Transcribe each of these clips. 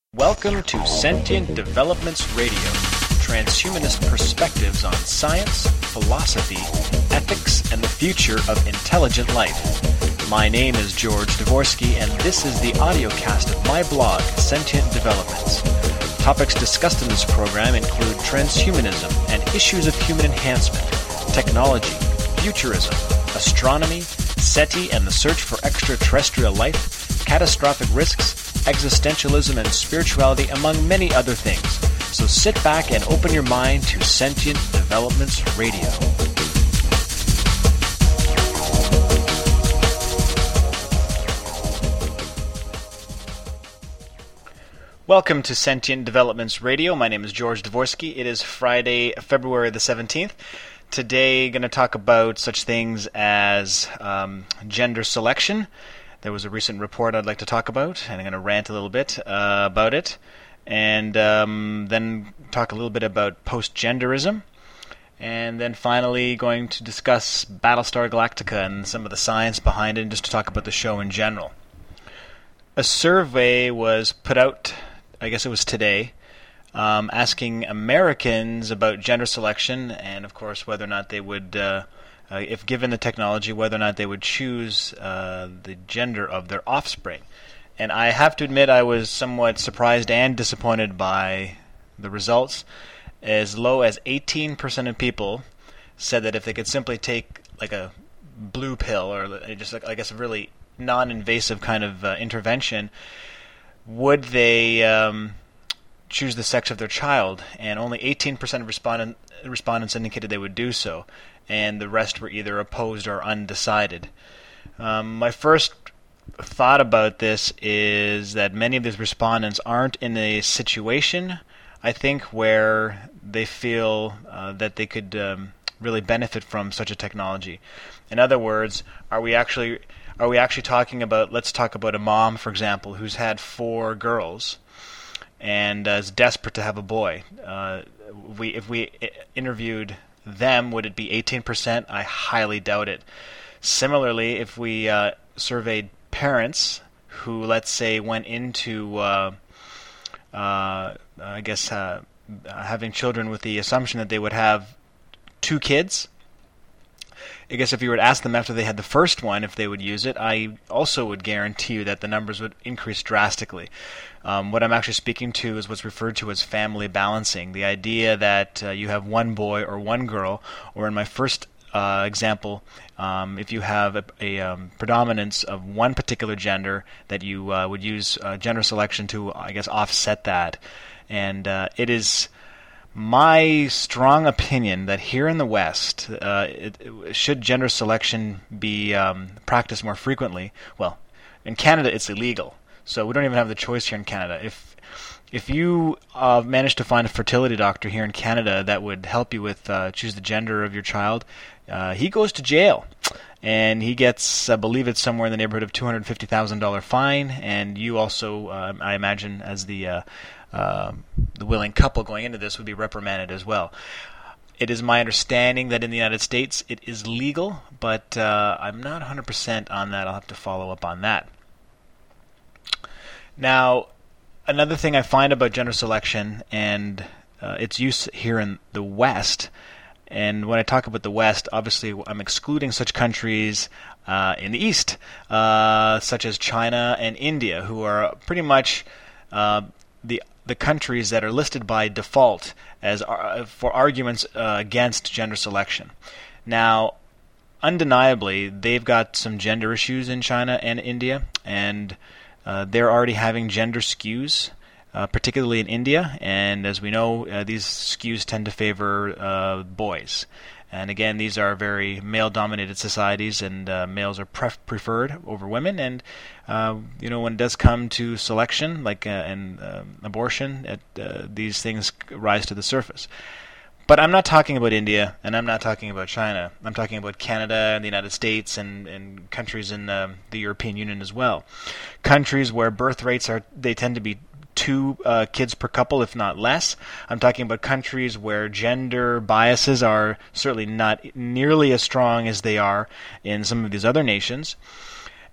Welcome to Sentient Developments Radio, transhumanist perspectives on science, philosophy, ethics, and the future of intelligent life. My name is George Dvorsky, and this is the audiocast of my blog, Sentient Developments. Topics discussed in this program include transhumanism and issues of human enhancement, technology, futurism, astronomy, SETI and the search for extraterrestrial life, catastrophic risks, existentialism and spirituality, among many other things. So sit back and open your mind to Sentient Developments Radio. Welcome to Sentient Developments Radio. My name is George Dvorsky. It is Friday, February the 17th. Today, going to talk about such things as gender selection. There was a recent report I'd like to talk about, and I'm going to rant a little bit about it. And then talk a little bit about post-genderism. And then finally going to discuss Battlestar Galactica and some of the science behind it, and just to talk about the show in general. A survey was put out, I guess it was today, asking Americans about gender selection and, of course, whether or not they would, if given the technology, whether or not they would choose the gender of their offspring. And I have to admit I was somewhat surprised and disappointed by the results. As low as 18% of people said that if they could simply take like a blue pill or just, I guess, a really non-invasive kind of intervention, would they choose the sex of their child, and only 18% of respondents indicated they would do so, and the rest were either opposed or undecided. My first thought about this is that many of these respondents aren't in a situation, I think, where they feel that they could really benefit from such a technology. In other words, are we actually talking about, let's talk about a mom, for example, who's had 4 girls and is desperate to have a boy. If we interviewed them, would it be 18%? I highly doubt it. Similarly, if we surveyed parents who, let's say, went into, having children with the assumption that they would have 2 kids, I guess if you were to ask them after they had the first one if they would use it, I also would guarantee you that the numbers would increase drastically. What I'm actually speaking to is what's referred to as family balancing, the idea that you have one boy or one girl, or in my first example, if you have a predominance of one particular gender, that you would use gender selection to, I guess, offset that. And it is my strong opinion that here in the West, should gender selection be practiced more frequently. Well, in Canada it's illegal, so we don't even have the choice here in Canada. If you manage to find a fertility doctor here in Canada that would help you with choose the gender of your child, he goes to jail. And he gets, I believe it's somewhere in the neighborhood of $250,000 fine, and you also, I imagine, as the willing couple going into this, would be reprimanded as well. It is my understanding that in the United States it is legal, but I'm not 100% on that. I'll have to follow up on that. Now, another thing I find about gender selection and its use here in the West, and when I talk about the West, obviously I'm excluding such countries in the East, such as China and India, who are pretty much the countries that are listed by default as for arguments against gender selection. Now, undeniably, they've got some gender issues in China and India, and they're already having gender skews, particularly in India. And as we know, these skews tend to favor boys. And again, these are very male-dominated societies, and males are preferred over women. And when it does come to selection, like and abortion, these things rise to the surface. But I'm not talking about India, and I'm not talking about China. I'm talking about Canada and the United States and countries in the European Union as well. Countries where birth rates they tend to be 2 kids per couple, if not less. I'm talking about countries where gender biases are certainly not nearly as strong as they are in some of these other nations.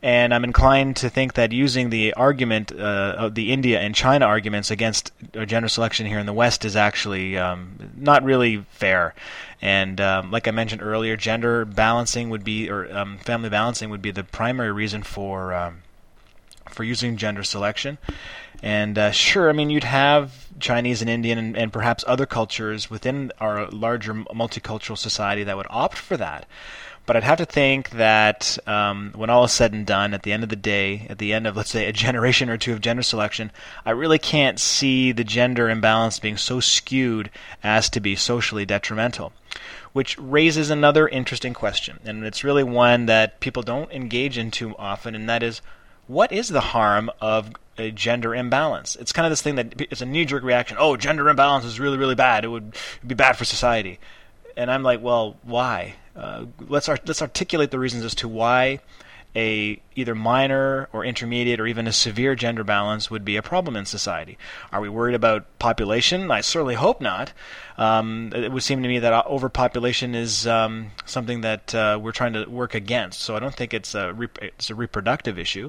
And I'm inclined to think that using the argument of the India and China arguments against gender selection here in the West is actually not really fair. And like I mentioned earlier, gender balancing would be, or family balancing would be the primary reason for using gender selection. And sure, I mean, you'd have Chinese and Indian and perhaps other cultures within our larger multicultural society that would opt for that. But I'd have to think that when all is said and done, at the end of the day, at the end of, let's say, a generation or two of gender selection, I really can't see the gender imbalance being so skewed as to be socially detrimental. Which raises another interesting question, and it's really one that people don't engage in too often, and that is, what is the harm of a gender imbalance? It's kind of this thing that it's a knee-jerk reaction. Oh, gender imbalance is really, really bad. It would be bad for society. And I'm like, well, why? Let's articulate the reasons as to why a either minor or intermediate or even a severe gender balance would be a problem in society. Are we worried about population? I certainly hope not. It would seem to me that overpopulation is something that we're trying to work against. So I don't think it's a reproductive issue.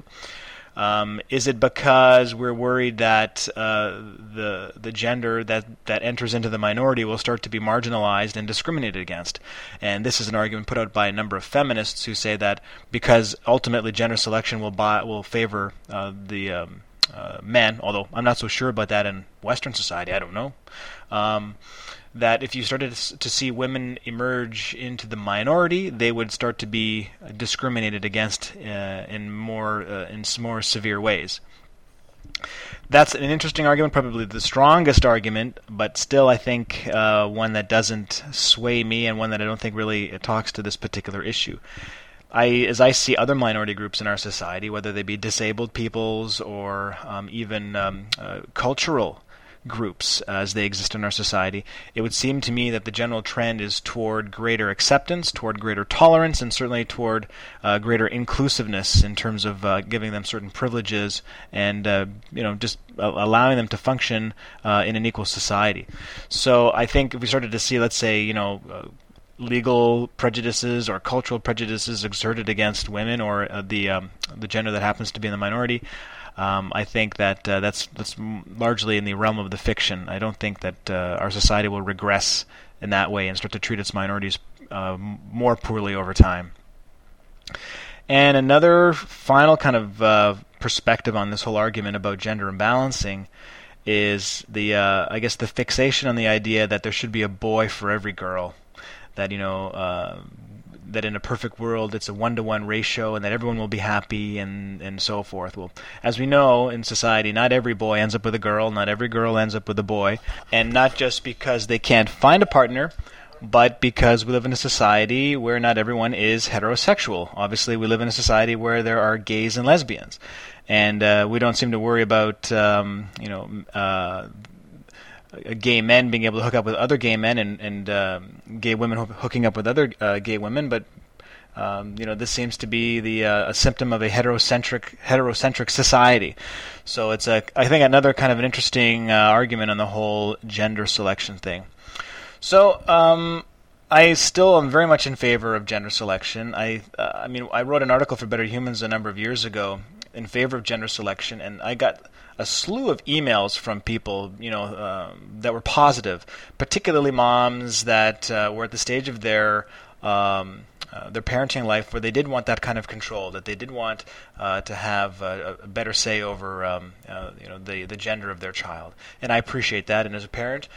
Is it because we're worried that the gender that enters into the minority will start to be marginalized and discriminated against? And this is an argument put out by a number of feminists who say that because ultimately gender selection will favor the men, although I'm not so sure about that in Western society, I don't know. That if you started to see women emerge into the minority, they would start to be discriminated against in more severe ways. That's an interesting argument, probably the strongest argument, but still I think one that doesn't sway me and one that I don't think really talks to this particular issue. As I see other minority groups in our society, whether they be disabled peoples or even cultural groups as they exist in our society, it would seem to me that the general trend is toward greater acceptance, toward greater tolerance, and certainly toward greater inclusiveness in terms of giving them certain privileges and just allowing them to function in an equal society. So I think if we started to see, let's say, legal prejudices or cultural prejudices exerted against women or the gender that happens to be in the minority, I think that that's largely in the realm of the fiction. I don't think that our society will regress in that way and start to treat its minorities more poorly over time. And another final kind of perspective on this whole argument about gender imbalancing is I guess the fixation on the idea that there should be a boy for every girl. That that in a perfect world it's a 1-to-1 ratio and that everyone will be happy and so forth. Well, as we know in society, not every boy ends up with a girl, not every girl ends up with a boy, and not just because they can't find a partner, but because we live in a society where not everyone is heterosexual. Obviously, we live in a society where there are gays and lesbians, and we don't seem to worry about gay men being able to hook up with other gay men and gay women hooking up with other gay women, but this seems to be a symptom of a heterocentric society. So it's I think another kind of an interesting argument on the whole gender selection thing. So I still am very much in favor of gender selection. I wrote an article for Better Humans a number of years ago in favor of gender selection, and I got a slew of emails from people, that were positive, particularly moms that were at the stage of their parenting life where they did want that kind of control, that they did want to have a better say over, the gender of their child, and I appreciate that. And as a parent,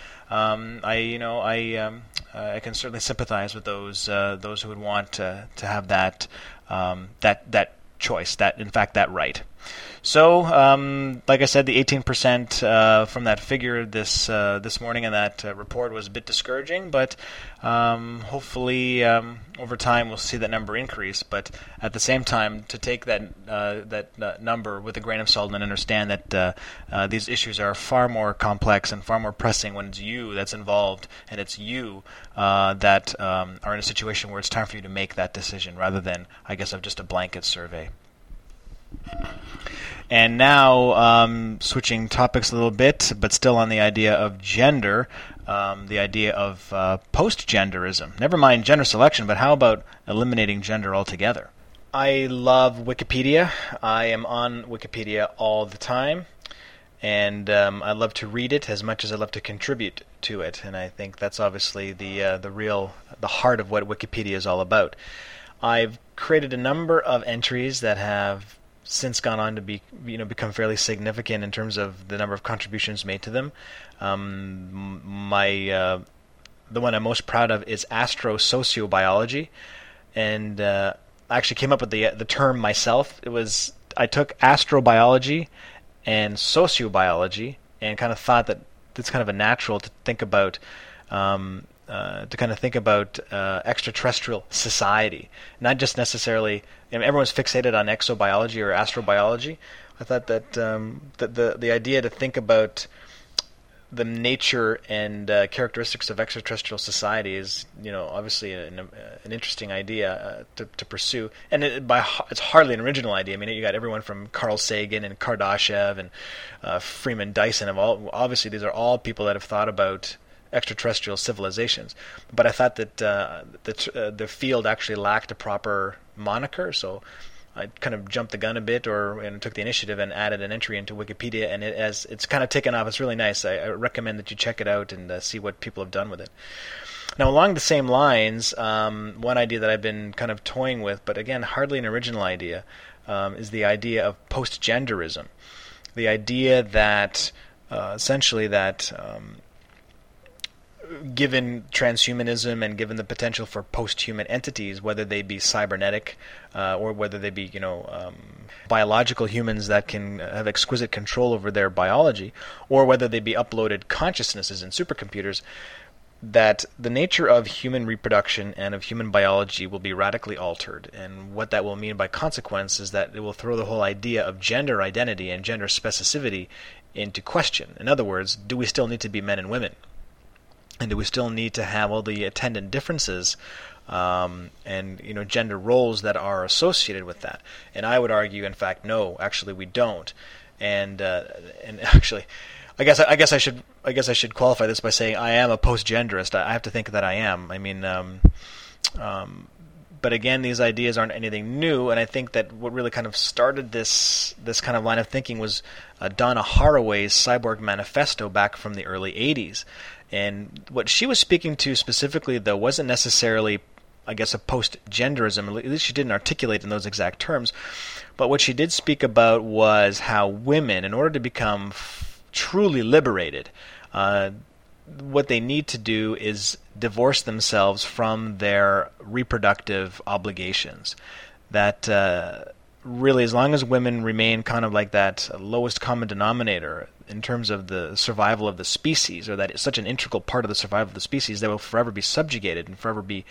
I can certainly sympathize with those who would want to have that choice, that right. So, like I said, the 18% from that figure this morning in that report was a bit discouraging, but hopefully over time we'll see that number increase. But at the same time, to take that number with a grain of salt and understand that these issues are far more complex and far more pressing when it's you that's involved and it's you that are in a situation where it's time for you to make that decision rather than, I guess, of just a blanket survey. And now, switching topics a little bit, but still on the idea of gender, the idea of post-genderism. Never mind gender selection, but how about eliminating gender altogether? I love Wikipedia. I am on Wikipedia all the time, and I love to read it as much as I love to contribute to it. And I think that's obviously the heart of what Wikipedia is all about. I've created a number of entries that have since gone on to become fairly significant in terms of the number of contributions made to them. The one I'm most proud of is astrosociobiology, and I actually came up with the term myself. I took astrobiology and sociobiology and kind of thought that it's kind of a natural to think about extraterrestrial society, not just necessarily. Everyone's fixated on exobiology or astrobiology. I thought that the idea to think about the nature and characteristics of extraterrestrial society is, obviously an interesting idea to pursue. And it's hardly an original idea. I mean, you got everyone from Carl Sagan and Kardashev and Freeman Dyson. Obviously, these are all people that have thought about extraterrestrial civilizations. But I thought that the field actually lacked a proper moniker, so I kind of jumped the gun a bit, and took the initiative and added an entry into Wikipedia, and it's kind of taken off. It's really nice. I recommend that you check it out and see what people have done with it. Now, along the same lines, one idea that I've been kind of toying with, but again, hardly an original idea, is the idea of post-genderism. The idea that essentially that given transhumanism and given the potential for post-human entities, whether they be cybernetic or whether they be biological humans that can have exquisite control over their biology, or whether they be uploaded consciousnesses in supercomputers, that the nature of human reproduction and of human biology will be radically altered. And what that will mean by consequence is that it will throw the whole idea of gender identity and gender specificity into question. In other words, do we still need to be men and women? And do we still need to have all the attendant differences and gender roles that are associated with that? And I would argue, in fact, no, actually we don't. And actually, I guess I should qualify this by saying I am a post-genderist. I have to think that I am. I mean, but again, these ideas aren't anything new, and I think that what really kind of started this kind of line of thinking was Donna Haraway's Cyborg Manifesto back from the early 80s. And what she was speaking to specifically, though, wasn't necessarily, I guess, a post-genderism. At least she didn't articulate in those exact terms. But what she did speak about was how women, in order to become truly liberated, what they need to do is divorce themselves from their reproductive obligations. That really, as long as women remain kind of like that lowest common denominator in terms of the survival of the species, or that it's such an integral part of the survival of the species, they will forever be subjugated and forever be,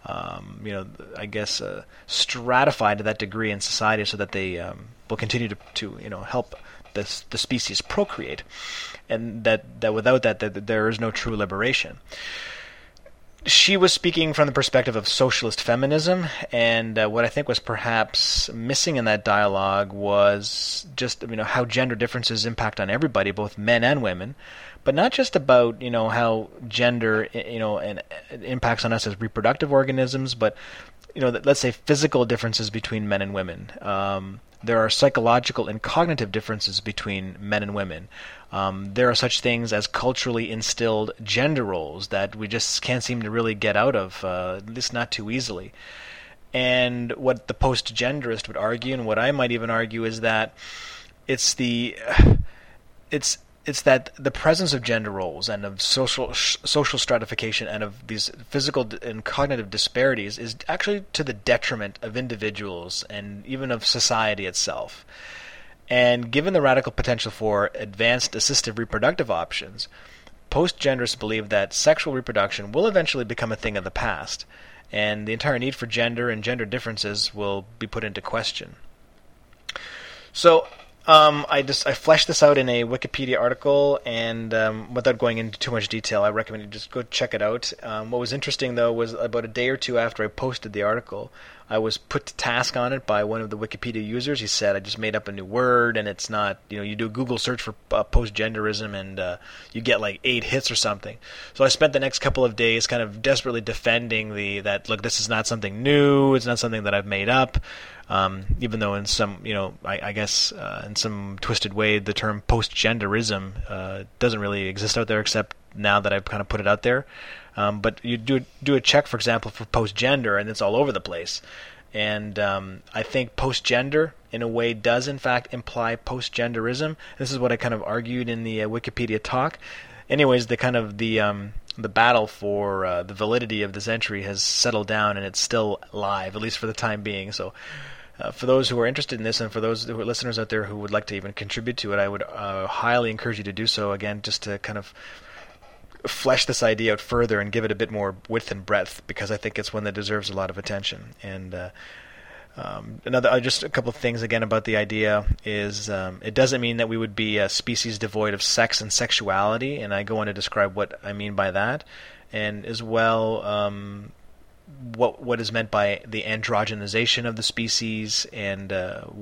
stratified to that degree in society, so that they will continue to help the species procreate, and that without that there is no true liberation. She was speaking from the perspective of socialist feminism, and what I think was perhaps missing in that dialogue was just how gender differences impact on everybody, both men and women, but not just about how gender and it impacts on us as reproductive organisms, but let's say physical differences between men and women. There are psychological and cognitive differences between men and women. There are such things as culturally instilled gender roles that we just can't seem to really get out of, at least not too easily. And what the post-genderist would argue, and what I might even argue, is that it's that the presence of gender roles and of social stratification and of these physical and cognitive disparities is actually to the detriment of individuals and even of society itself. And given the radical potential for advanced assistive reproductive options, post-genderists believe that sexual reproduction will eventually become a thing of the past, and the entire need for gender and gender differences will be put into question. So I fleshed this out in a Wikipedia article, and without going into too much detail, I recommend you just go check it out. What was interesting, though, was about a day or two after I posted the article, I was put to task on it by one of the Wikipedia users. He said I just made up a new word, and it's not, you do a Google search for post-genderism, and you get like 8 hits or something. So I spent the next couple of days kind of desperately defending that look, this is not something new, it's not something that I've made up. Even though in some, I guess in some twisted way, the term post-genderism doesn't really exist out there, except now that I've kind of put it out there. But you do a check, for example, for post-gender, and it's all over the place. And I think post-gender, in a way, does in fact imply post-genderism. This is what I kind of argued in the Wikipedia talk. Anyways, the battle for the validity of this entry has settled down, and it's still live, at least for the time being. So for those who are interested in this, and for those who are listeners out there who would like to even contribute to it, I would highly encourage you to do so, again, just to kind of flesh this idea out further and give it a bit more width and breadth, because I think it's one that deserves a lot of attention. And just a couple of things again about the idea is it doesn't mean that we would be a species devoid of sex and sexuality, and I go on to describe what I mean by that, and as well what is meant by the androgenization of the species, and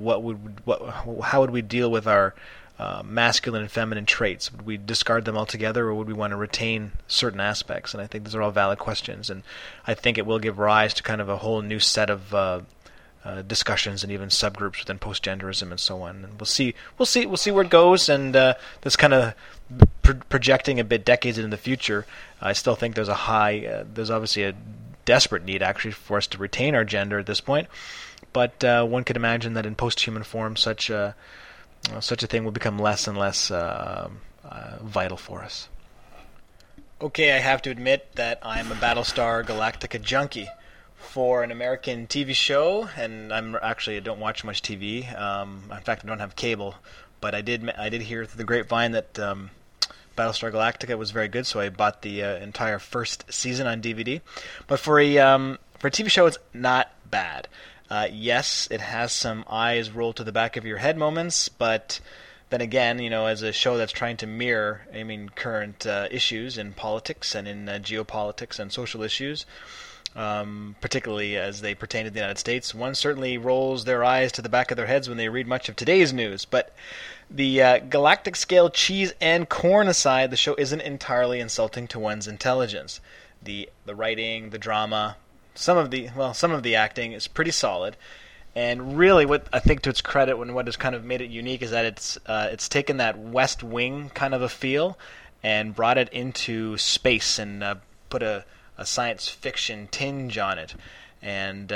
how would we deal with our masculine and feminine traits? Would we discard them altogether, or would we want to retain certain aspects? And I think those are all valid questions, and I think it will give rise to kind of a whole new set of discussions and even subgroups within post-genderism and so on. And we'll see where it goes. And this kind of projecting a bit decades into the future, I still think there's there's obviously a desperate need actually for us to retain our gender at this point. But one could imagine that in post-human form, such a thing will become less and less vital for us. Okay, I have to admit that I'm a Battlestar Galactica junkie. For an American TV show, and I don't watch much TV. In fact, I don't have cable, but I did hear through the grapevine that Battlestar Galactica was very good, so I bought the entire first season on DVD. But for a TV show, it's not bad. Yes, it has some eyes roll to the back of your head moments, but then again, as a show that's trying to mirror, current issues in politics and in geopolitics and social issues, particularly as they pertain to the United States, one certainly rolls their eyes to the back of their heads when they read much of today's news. But the galactic scale cheese and corn aside, the show isn't entirely insulting to one's intelligence. The writing, the drama, some of the acting is pretty solid. And really, what I think to its credit, and what has kind of made it unique, is that it's taken that West Wing kind of a feel and brought it into space and put a science fiction tinge on it. And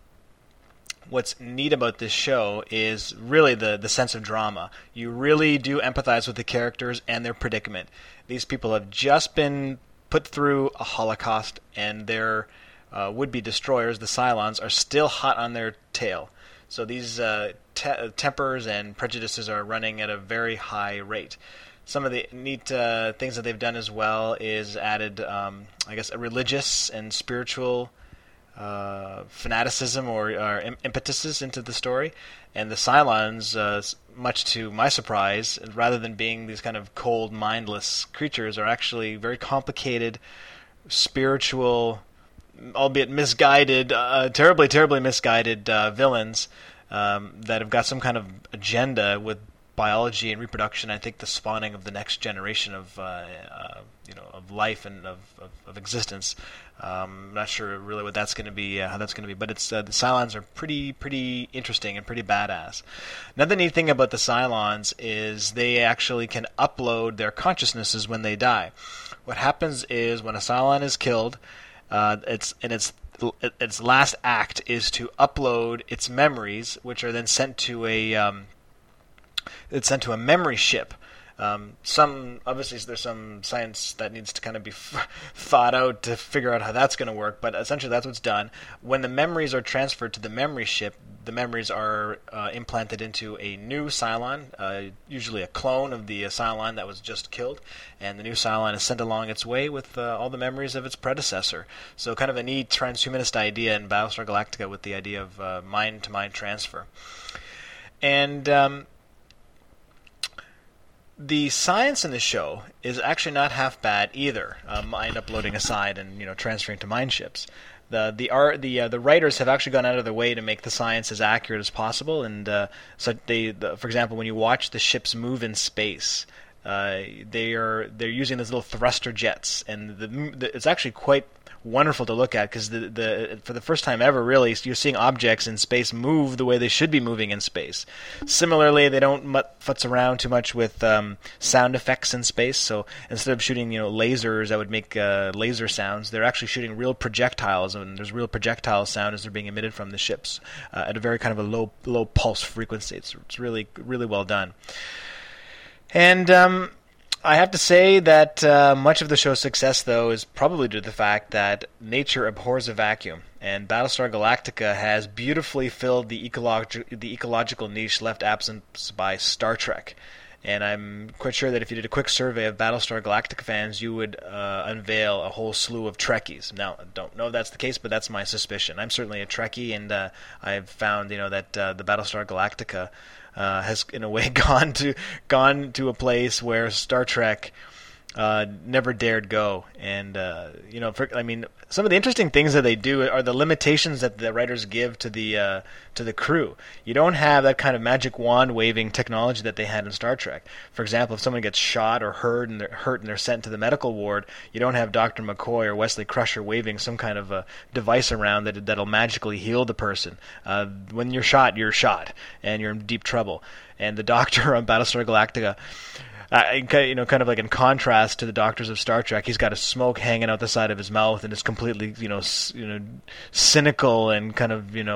what's neat about this show is really the sense of drama. You really do empathize with the characters and their predicament. These people have just been put through a Holocaust, and their would-be destroyers, the Cylons, are still hot on their tail. So these tempers and prejudices are running at a very high rate. Some of the neat things that they've done as well is added, a religious and spiritual fanaticism or impetuses into the story. And the Cylons, much to my surprise, rather than being these kind of cold, mindless creatures, are actually very complicated, spiritual, albeit misguided, terribly, terribly misguided villains that have got some kind of agenda with biology and reproduction. I think the spawning of the next generation of life and of existence. I'm not sure really what that's going to be, how that's going to be, but it's the Cylons are pretty interesting and pretty badass. Another neat thing about the Cylons is they actually can upload their consciousnesses when they die. What happens is when a Cylon is killed, its last act is to upload its memories, which are then sent to a memory ship. Obviously there's some science that needs to kind of be thought out to figure out how that's going to work, but essentially that's what's done. When the memories are transferred to the memory ship, the memories are implanted into a new Cylon, usually a clone of the Cylon that was just killed, and the new Cylon is sent along its way with all the memories of its predecessor. So kind of a neat transhumanist idea in Battlestar Galactica with the idea of mind-to-mind transfer. And the science in the show is actually not half bad either. Mind uploading aside and transferring to mind ships. The writers have actually gone out of their way to make the science as accurate as possible, and so for example, when you watch the ships move in space, they're using these little thruster jets, and it's actually quite wonderful to look at because for the first time ever, really, you're seeing objects in space move the way they should be moving in space. Similarly, they don't futz around too much with sound effects in space. So instead of shooting lasers that would make laser sounds, they're actually shooting real projectiles, and there's real projectile sound as they're being emitted from the ships at a very kind of a low pulse frequency. It's really really well done. And I have to say that much of the show's success, though, is probably due to the fact that nature abhors a vacuum, and Battlestar Galactica has beautifully filled the ecological niche left absent by Star Trek. And I'm quite sure that if you did a quick survey of Battlestar Galactica fans, you would unveil a whole slew of Trekkies. Now, I don't know if that's the case, but that's my suspicion. I'm certainly a Trekkie, and I've found that the Battlestar Galactica has, in a way, gone to a place where Star Trek never dared go. And some of the interesting things that they do are the limitations that the writers give to the crew. You don't have that kind of magic wand waving technology that they had in Star Trek. For example, if someone gets shot or hurt and they're sent to the medical ward, you don't have Dr. McCoy or Wesley Crusher waving some kind of a device around that'll magically heal the person. When you're shot, and you're in deep trouble. And the Doctor on Battlestar Galactica, kind of like in contrast to the doctors of Star Trek, he's got a smoke hanging out the side of his mouth and is completely, cynical and kind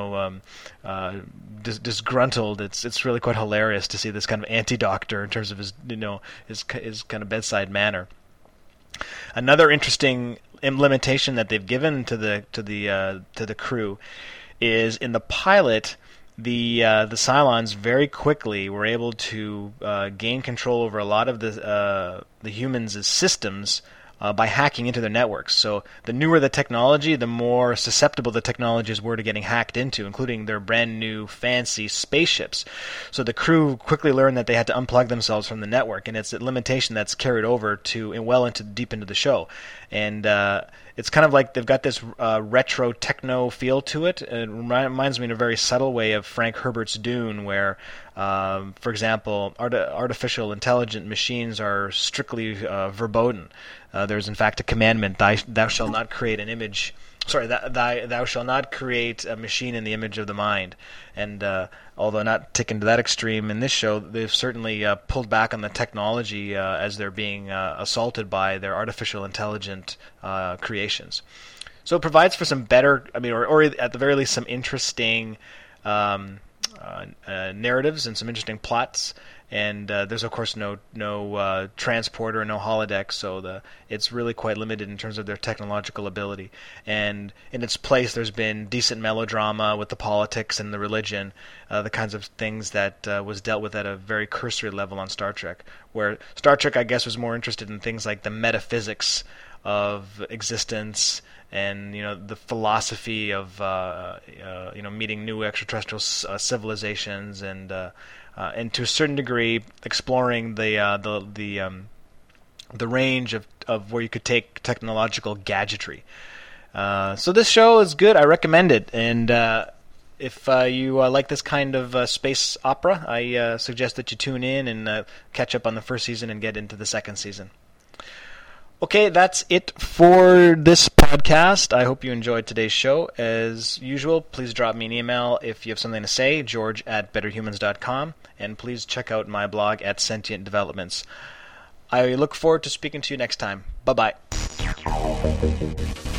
of, disgruntled. It's really quite hilarious to see this kind of anti-doctor in terms of his, his kind of bedside manner. Another interesting limitation that they've given to the crew is in the pilot. The Cylons very quickly were able to gain control over a lot of the humans' systems by hacking into their networks. So the newer the technology, the more susceptible the technologies were to getting hacked into, including their brand new fancy spaceships. So the crew quickly learned that they had to unplug themselves from the network, and it's a limitation that's carried over deep into the show. And it's kind of like they've got this retro techno feel to it. It reminds me in a very subtle way of Frank Herbert's Dune, where, for example, artificial intelligent machines are strictly verboten. There's in fact a commandment: "Thou shalt not create an image." Sorry, thou shalt not create a machine in the image of the mind. And although not taken to that extreme in this show, they've certainly pulled back on the technology as they're being assaulted by their artificial intelligent creations. So it provides for some better, or at the very least, some interesting narratives and some interesting plots. And there's of course no transporter, no holodeck, so it's really quite limited in terms of their technological ability. And in its place, there's been decent melodrama with the politics and the religion, the kinds of things that was dealt with at a very cursory level on Star Trek. Where Star Trek, I guess, was more interested in things like the metaphysics of existence and the philosophy of meeting new extraterrestrial civilizations and to a certain degree exploring the range of where you could take technological gadgetry. So this show is good. I recommend it. And if you like this kind of space opera, I suggest that you tune in and catch up on the first season and get into the second season. Okay, that's it for this podcast. I hope you enjoyed today's show. As usual, please drop me an email if you have something to say, george@betterhumans.com, and please check out my blog at Sentient Developments. I look forward to speaking to you next time. Bye-bye.